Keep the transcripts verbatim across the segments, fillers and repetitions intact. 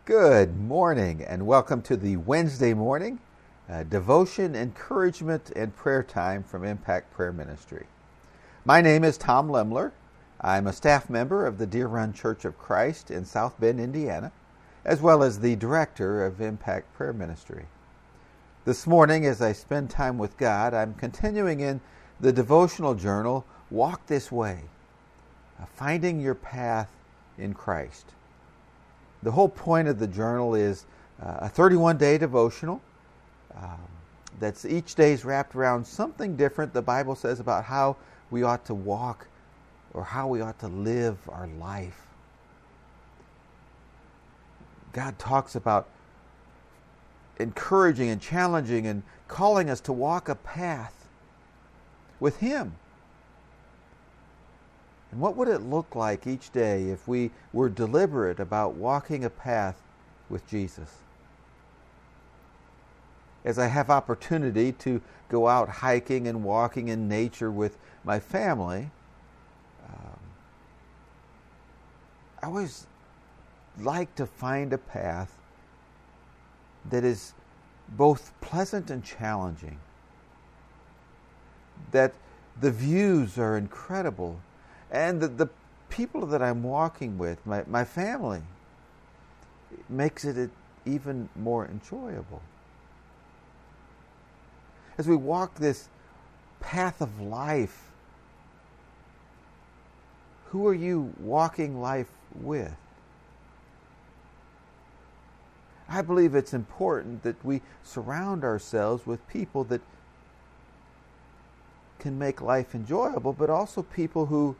Good morning and welcome to the Wednesday morning uh, devotion, encouragement, and prayer time from Impact Prayer Ministry. My name is Tom Lemler. I'm a staff member of the Deer Run Church of Christ in South Bend, Indiana, as well as the director of Impact Prayer Ministry. This morning, as I spend time with God, I'm continuing in the devotional journal, Walk This Way, uh, Finding Your Path in Christ. The whole point of the journal is uh, a thirty-one day devotional um, that's each day is wrapped around something different the Bible says about how we ought to walk or how we ought to live our life. God talks about encouraging and challenging and calling us to walk a path with Him. And what would it look like each day if we were deliberate about walking a path with Jesus? As I have opportunity to go out hiking and walking in nature with my family, um, I always like to find a path that is both pleasant and challenging, that the views are incredible, and the, the people that I'm walking with, my, my family, makes it even more enjoyable. As we walk this path of life, who are you walking life with? I believe it's important that we surround ourselves with people that can make life enjoyable, but also people who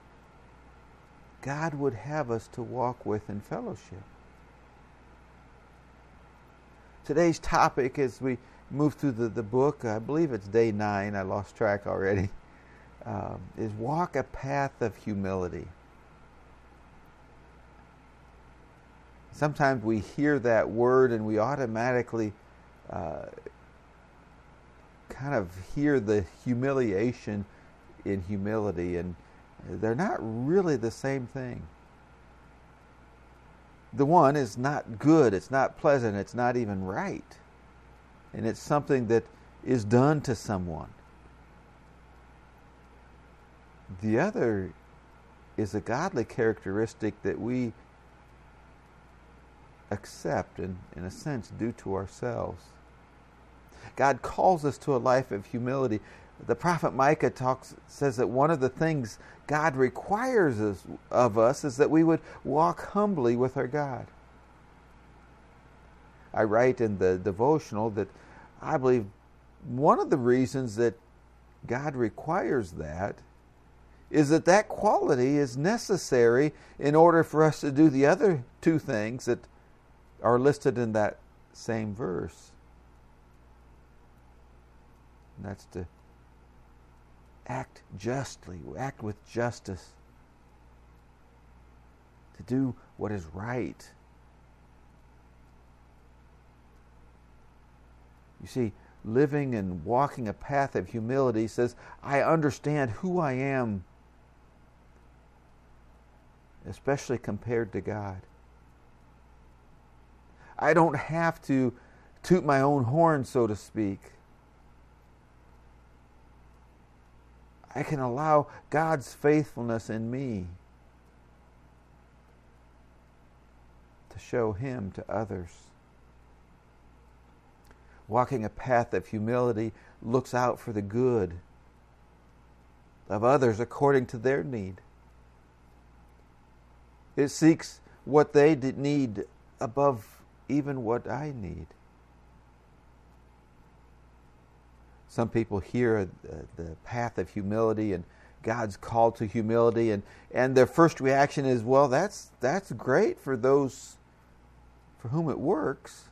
God would have us to walk with in fellowship. Today's topic, as we move through the, the book, I believe it's day nine, I lost track already, um, is walk a path of humility. Sometimes we hear that word and we automatically uh, kind of hear the humiliation in humility, and they're not really the same thing. The one is not good, it's not pleasant, it's not even right. And it's something that is done to someone. The other is a godly characteristic that we accept and, in a sense, do to ourselves. God calls us to a life of humility. The prophet Micah talks, says that one of the things God requires us, of us is that we would walk humbly with our God. I write in the devotional that I believe one of the reasons that God requires that is that that quality is necessary in order for us to do the other two things that are listed in that same verse. And that's to act justly, act with justice, to do what is right. You see, living and walking a path of humility says, I understand who I am, especially compared to God. I don't have to toot my own horn, so to speak. I can allow God's faithfulness in me to show Him to others. Walking a path of humility looks out for the good of others according to their need. It seeks what they need above even what I need. Some people hear the path of humility and God's call to humility, and, and their first reaction is, well, that's that's great for those for whom it works.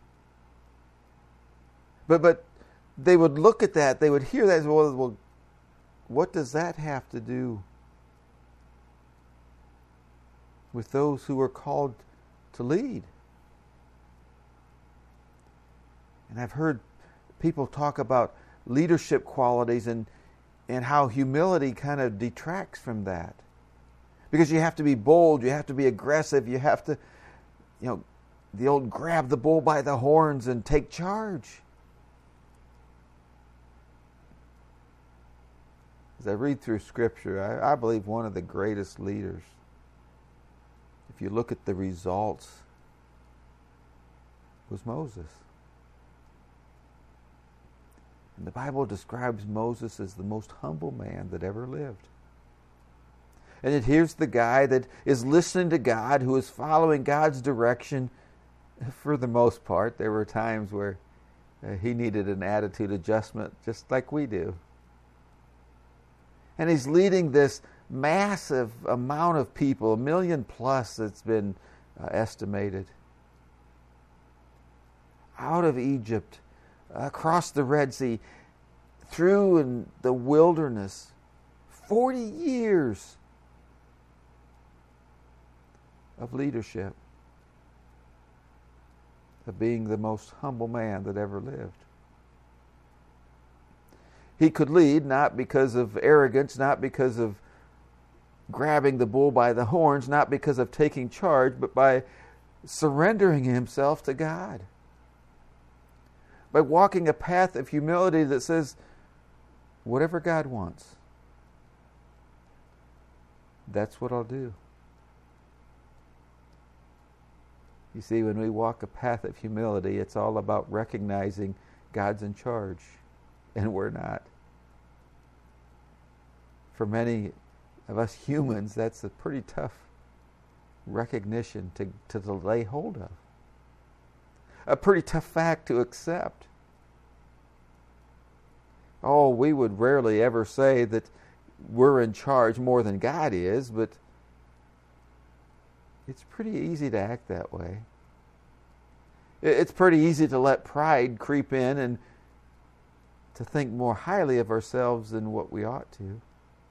But but they would look at that, they would hear that as well, well, what does that have to do with those who are called to lead? And I've heard people talk about leadership qualities and and how humility kind of detracts from that. Because you have to be bold, you have to be aggressive, you have to, you know, the old grab the bull by the horns and take charge. As I read through Scripture, I, I believe one of the greatest leaders, if you look at the results, was Moses. And the Bible describes Moses as the most humble man that ever lived. And it here's the guy that is listening to God, who is following God's direction. For the most part, there were times where uh, he needed an attitude adjustment, just like we do. And he's leading this massive amount of people, a million plus it's been uh, estimated, out of Egypt, across the Red Sea, through in the wilderness, forty years of leadership, of being the most humble man that ever lived. He could lead not because of arrogance, not because of grabbing the bull by the horns, not because of taking charge, but by surrendering himself to God. By walking a path of humility that says, whatever God wants, that's what I'll do. You see, when we walk a path of humility, it's all about recognizing God's in charge, and we're not. For many of us humans, that's a pretty tough recognition to, to lay hold of. A pretty tough fact to accept. Oh, we would rarely ever say that we're in charge more than God is, but it's pretty easy to act that way. It's pretty easy to let pride creep in and to think more highly of ourselves than what we ought to.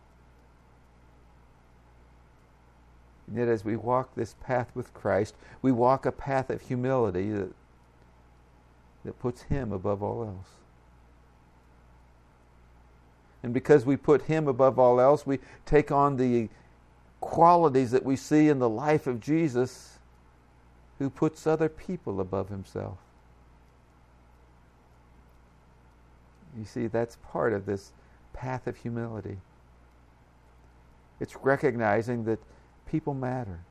And yet as we walk this path with Christ, we walk a path of humility that, that puts Him above all else. And because we put Him above all else, we take on the qualities that we see in the life of Jesus, who puts other people above Himself. You see, that's part of this path of humility. It's recognizing that people matter.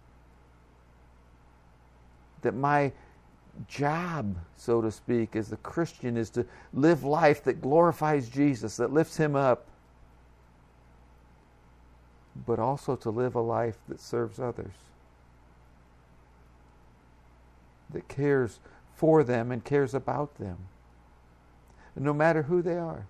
That my job, so to speak, as a Christian is to live life that glorifies Jesus, that lifts Him up, but also to live a life that serves others, that cares for them and cares about them, no matter who they are.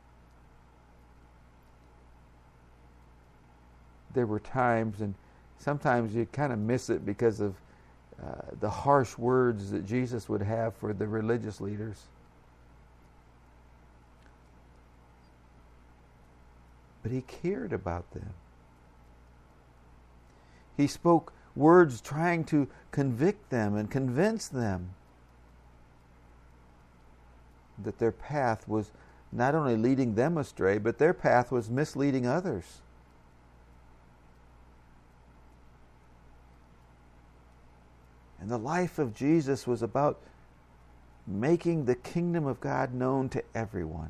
There were times, and sometimes you kind of miss it because of uh, the harsh words that Jesus would have for the religious leaders. But He cared about them. He spoke words trying to convict them and convince them that their path was not only leading them astray, but their path was misleading others. And the life of Jesus was about making the kingdom of God known to everyone.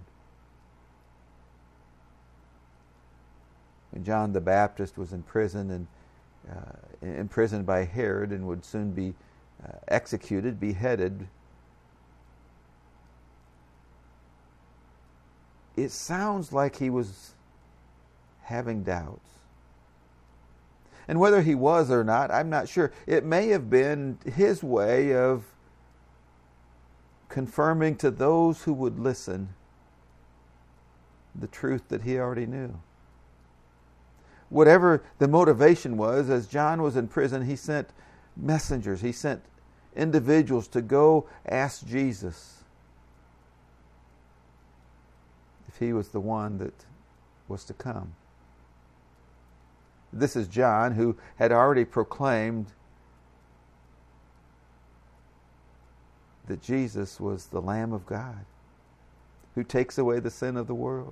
When John the Baptist was in prison and uh, imprisoned by Herod and would soon be uh, executed, beheaded, it sounds like he was having doubts. And whether he was or not, I'm not sure. It may have been his way of confirming to those who would listen the truth that he already knew. Whatever the motivation was, as John was in prison, he sent messengers, he sent individuals to go ask Jesus if he was the one that was to come. This is John, who had already proclaimed that Jesus was the Lamb of God, who takes away the sin of the world.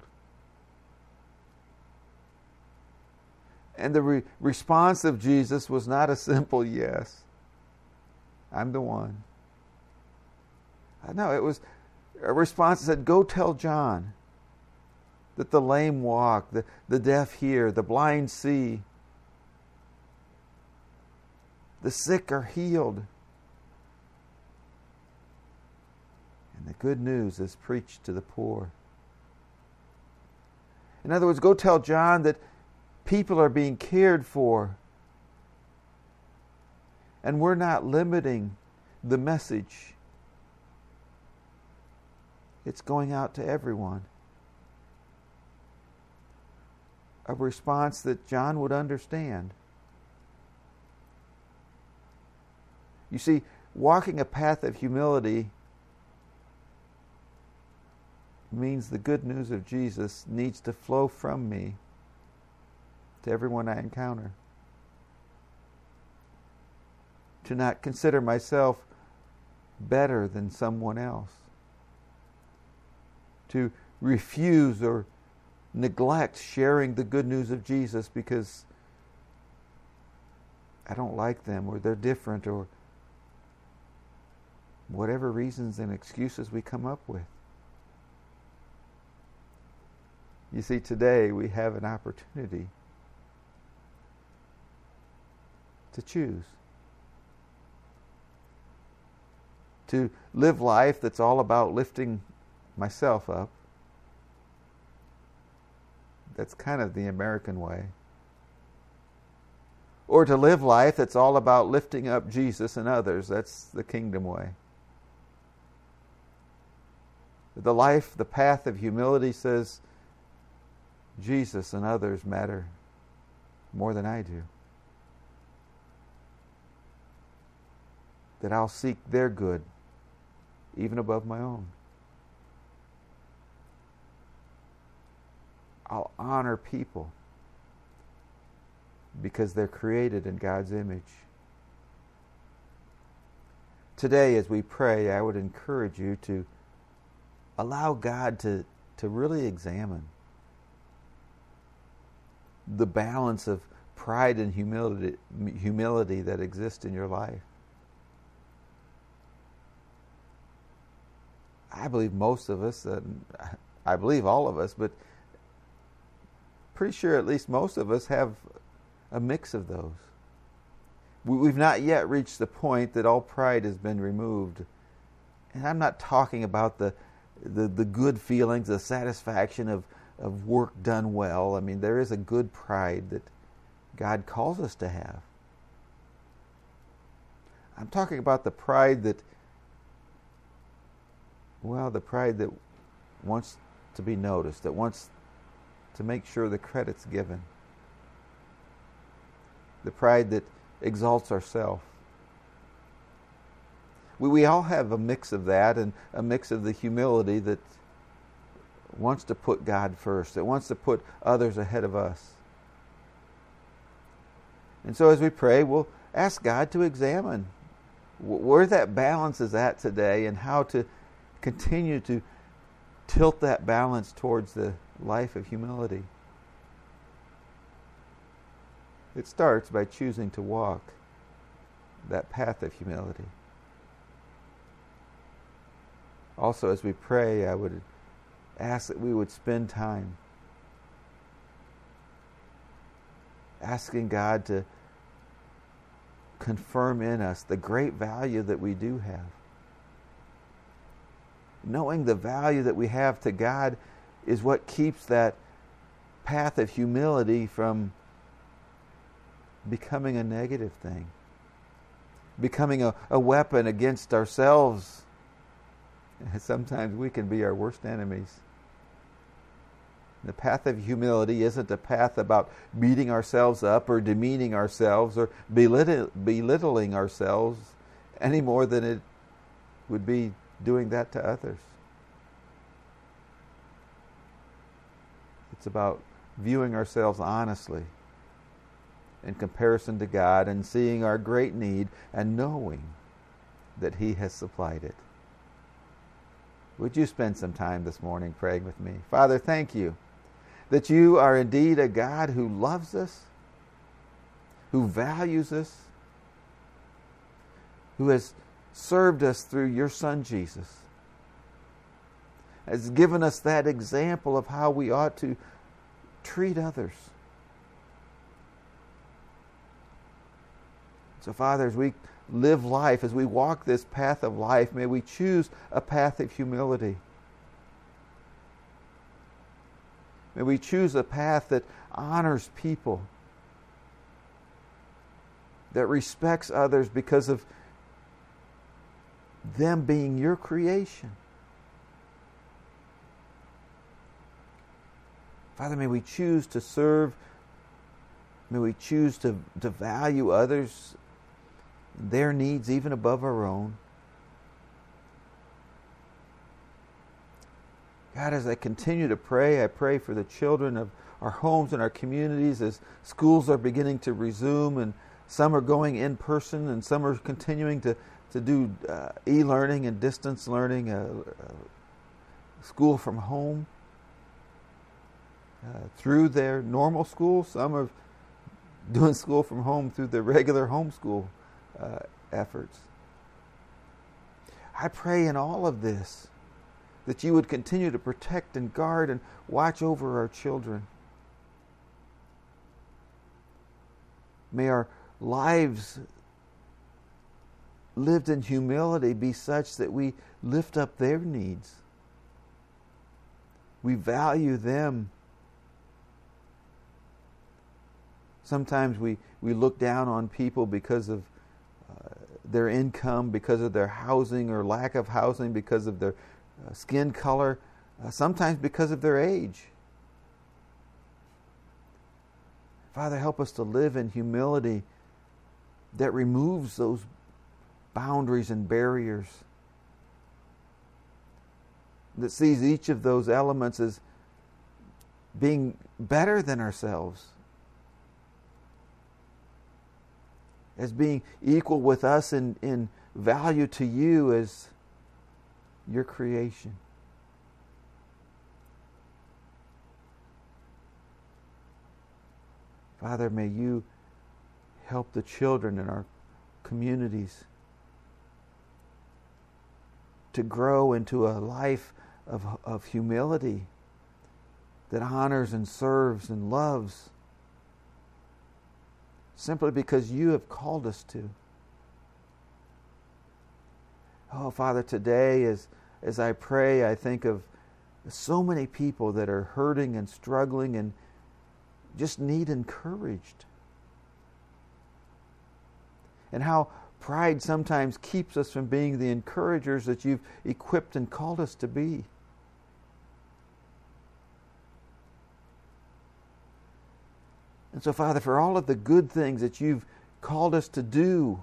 And the re- response of Jesus was not a simple yes. I'm the one. No, it was a response that said, go tell John that the lame walk, the, the deaf hear, the blind see, the sick are healed. And the good news is preached to the poor. In other words, go tell John that people are being cared for. And we're not limiting the message. It's going out to everyone. A response that John would understand. You see, walking a path of humility means the good news of Jesus needs to flow from me to everyone I encounter. To not consider myself better than someone else. To refuse or neglect sharing the good news of Jesus because I don't like them or they're different or whatever reasons and excuses we come up with. You see, today we have an opportunity to choose. To live life that's all about lifting myself up. That's kind of the American way. Or to live life that's all about lifting up Jesus and others. That's the kingdom way. The life, the path of humility says, Jesus and others matter more than I do. That I'll seek their good even above my own. I'll honor people because they're created in God's image. Today, as we pray, I would encourage you to allow God to, to really examine the balance of pride and humility, humility that exists in your life. I believe most of us, and I believe all of us, but pretty sure at least most of us have a mix of those. We've not yet reached the point that all pride has been removed. And I'm not talking about the the, the good feelings, the satisfaction of, of work done well. I mean, there is a good pride that God calls us to have. I'm talking about the pride that, well, the pride that wants to be noticed, that wants to make sure the credit's given. The pride that exalts ourselves. We, we all have a mix of that and a mix of the humility that wants to put God first, that wants to put others ahead of us. And so as we pray, we'll ask God to examine where that balance is at today and how to continue to tilt that balance towards the life of humility. It starts by choosing to walk that path of humility. Also, as we pray, I would ask that we would spend time asking God to confirm in us the great value that we do have. Knowing the value that we have to God is what keeps that path of humility from becoming a negative thing, becoming a, a weapon against ourselves. Sometimes we can be our worst enemies. The path of humility isn't a path about beating ourselves up or demeaning ourselves or belittle, belittling ourselves any more than it would be doing that to others. It's about viewing ourselves honestly in comparison to God and seeing our great need and knowing that He has supplied it. Would you spend some time this morning praying with me? Father, thank you that you are indeed a God who loves us, who values us, who has served us through your Son Jesus, has given us that example of how we ought to treat others. So, Father, as we live life, as we walk this path of life, may we choose a path of humility. May we choose a path that honors people, that respects others because of them being your creation. Father, may we choose to serve. May we choose to, to value others, their needs even above our own. God, as I continue to pray, I pray for the children of our homes and our communities as schools are beginning to resume, and some are going in person and some are continuing to, to do uh, e-learning and distance learning, uh, uh, school from home. Uh, through their normal school. Some are doing school from home through their regular homeschool uh, efforts. I pray in all of this that you would continue to protect and guard and watch over our children. May our lives lived in humility be such that we lift up their needs. We value them. Sometimes we, we look down on people because of uh, their income, because of their housing or lack of housing, because of their uh, skin color, uh, sometimes because of their age. Father, help us to live in humility that removes those boundaries and barriers, that sees each of those elements as being better than ourselves, as being equal with us in, in value to you as your creation. Father, may you help the children in our communities to grow into a life of, of humility that honors and serves and loves, simply because you have called us to. Oh, Father, today as, as I pray, I think of so many people that are hurting and struggling and just need encouraged. And how pride sometimes keeps us from being the encouragers that you've equipped and called us to be. And so, Father, for all of the good things that you've called us to do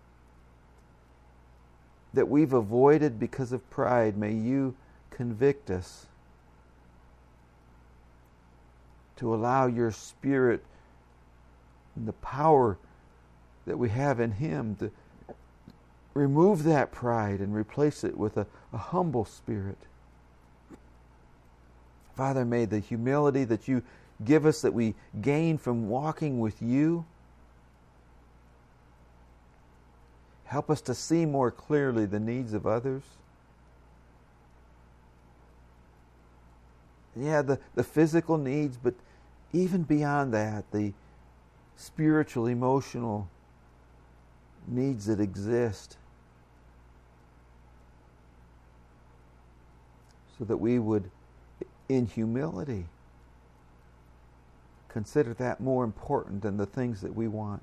that we've avoided because of pride, may you convict us to allow your Spirit and the power that we have in Him to remove that pride and replace it with a, a humble spirit. Father, may the humility that you give us, that we gain from walking with you, help us to see more clearly the needs of others. Yeah, the, the physical needs, but even beyond that, the spiritual, emotional needs that exist, so that we would, in humility, consider that more important than the things that we want.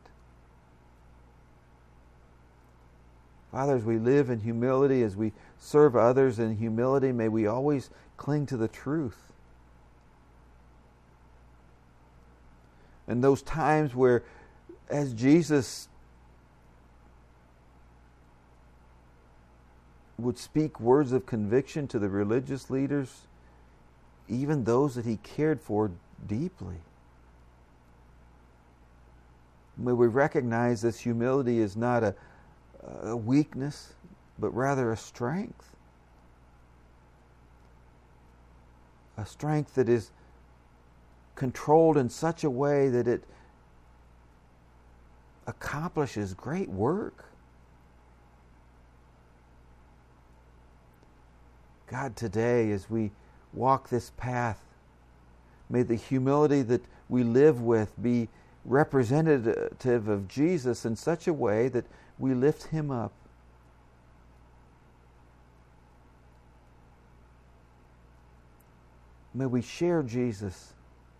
Father, as we live in humility, as we serve others in humility, may we always cling to the truth. And those times where, as Jesus would speak words of conviction to the religious leaders, even those that he cared for deeply, may we recognize this humility is not a, a weakness, but rather a strength. A strength that is controlled in such a way that it accomplishes great work. God, today as we walk this path, may the humility that we live with be representative of Jesus in such a way that we lift him up. May we share Jesus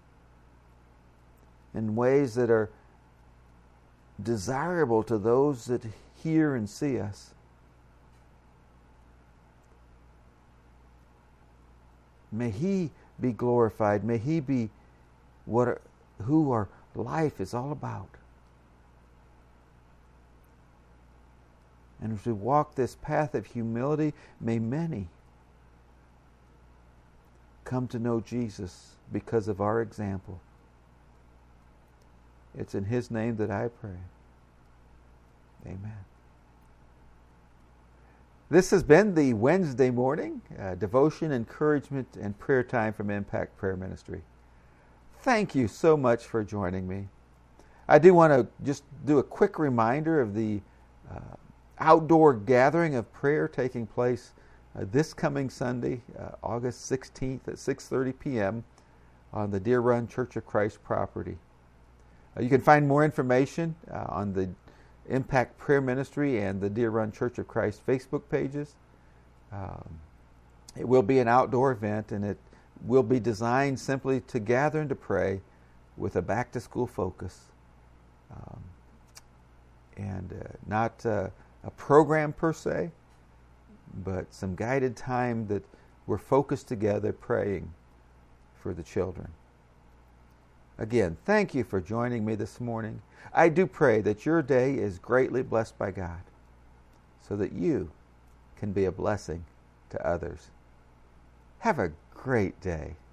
in ways that are desirable to those that hear and see us. May he be glorified. May he be what who our life is all about. And as we walk this path of humility, may many come to know Jesus because of our example. It's in his name that I pray. Amen. This has been the Wednesday morning uh, devotion, encouragement, and prayer time from Impact Prayer Ministry. Thank you so much for joining me. I do want to just do a quick reminder of the uh, outdoor gathering of prayer taking place uh, this coming Sunday, uh, August sixteenth at six thirty p.m. on the Deer Run Church of Christ property. Uh, you can find more information uh, on the Impact Prayer Ministry and the Deer Run Church of Christ Facebook pages. Um, it will be an outdoor event, and it will be designed simply to gather and to pray with a back-to-school focus. Um, and uh, not uh, a program per se, but some guided time that we're focused together praying for the children. Again, thank you for joining me this morning. I do pray that your day is greatly blessed by God so that you can be a blessing to others. Have a great day.